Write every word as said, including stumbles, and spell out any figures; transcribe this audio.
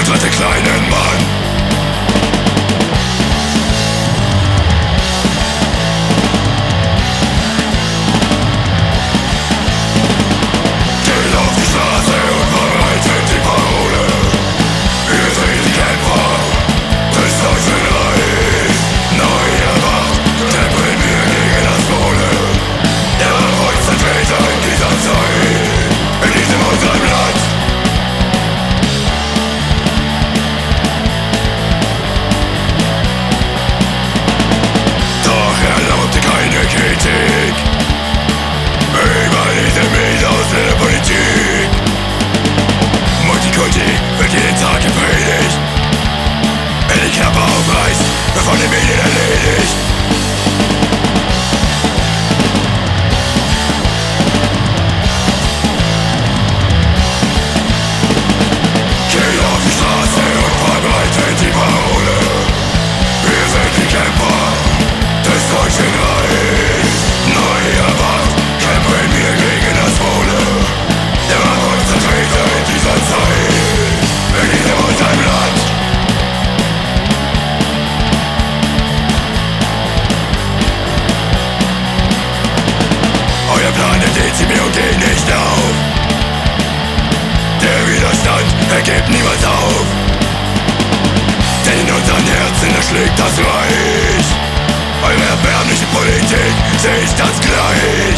vertraute kleinen Mann. Geht auf die Straße und verbreitet die Parole: Wir sind die Kämpfer des Deutschen Reichs. Neu erwacht kämpfen wir gegen das Wohle der Volksvertreter in dieser Zeit, in diesem unserem Land. Doch erlaubte keine Kritik über diese Mythos in der Politik. Multikulti wird jeden Tag gepredigt, wer die Klappe aufreißt, wird von den Medien erledigt. Geht auf die Straße und verbreitet die Parole: Wir sind die Kämpfer des Deutschen Reichs. Neu erwacht kämpfen wir gegen das Wohle der Volksvertreter in dieser Zeit, in diesem unserem Land. Euer Plan der Dezimierung geht nicht auf. Der Widerstand, er gibt niemals auf. Denn in unseren Herzen erschlägt das Reich. Eure erbärmliche Politik sehe ich das gleich.